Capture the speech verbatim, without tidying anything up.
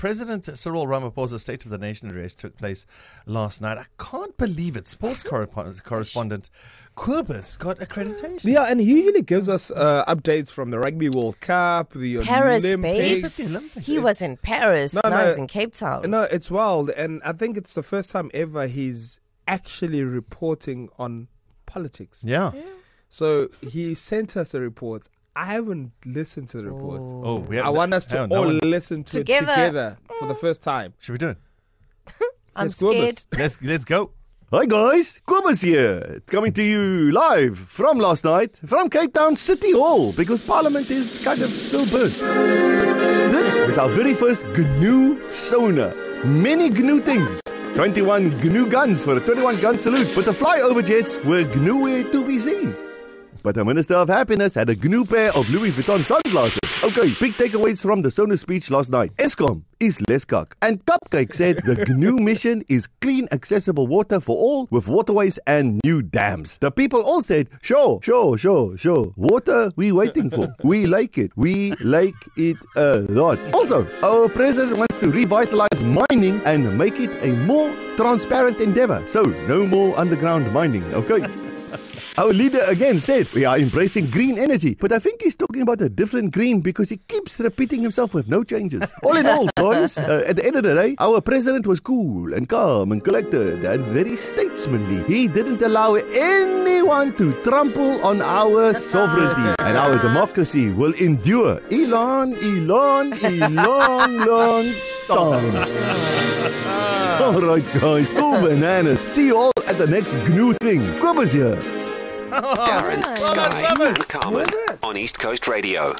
President Cyril Ramaphosa's State of the Nation address took place last night. I can't believe it. Sports correspondent, correspondent Kobus got accreditation. Yeah, and he usually gives us uh, updates from the Rugby World Cup, the Paris, Olympics. babe. Olympics. He was in Paris. No, now no. he's in Cape Town. No, it's wild, and I think it's the first time ever he's actually reporting on politics. Yeah. Yeah. So he sent us a report. I haven't listened to the report. Ooh. Oh, we have I want us to hell, no all one- listen to Together. it together for the first time. Should we do it? I'm Let's go, scared. Miss. Let's let's go. Hi guys, Kobus here, coming to you live from last night, from Cape Town City Hall, because Parliament is kind of still burnt. This is our very first G N U Sona. Many G N U things. twenty-one G N U guns for a twenty-one gun salute, but the flyover jets were G N U-ware to be seen. But the Minister of Happiness had a G N U pair of Louis Vuitton sunglasses. Okay, big takeaways from the Sona speech last night. Eskom is less cuck. And Cupcake said the G N U mission is clean, accessible water for all with waterways and new dams. The people all said, sure, sure, sure, sure. Water we waiting for. We like it. We like it a lot. Also, our president wants to revitalize mining and make it a more transparent endeavor. So, no more underground mining, okay? Our leader again said, we are embracing green energy. But I think he's talking about a different green because he keeps repeating himself with no changes. All in all, guys, uh, at the end of the day, our president was cool and calm and collected and very statesmanly. He didn't allow anyone to trample on our sovereignty. And our democracy will endure. Elon, Elon, Elon, long time. All right, guys, go bananas. See you all at the next G N U thing. Kobus here. Darren, Nice. Sky, Well, and Carmen on East Coast Radio.